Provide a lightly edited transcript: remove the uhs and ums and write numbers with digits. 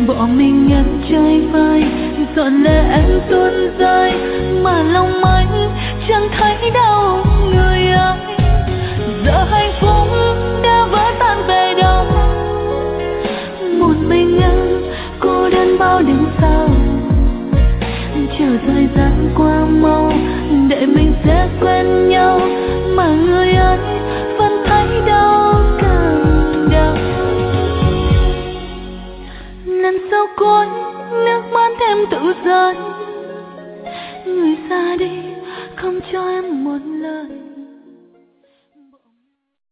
bỏ mình em chơi vơi, giọt lệ em tuôn rơi mà lòng anh chẳng thấy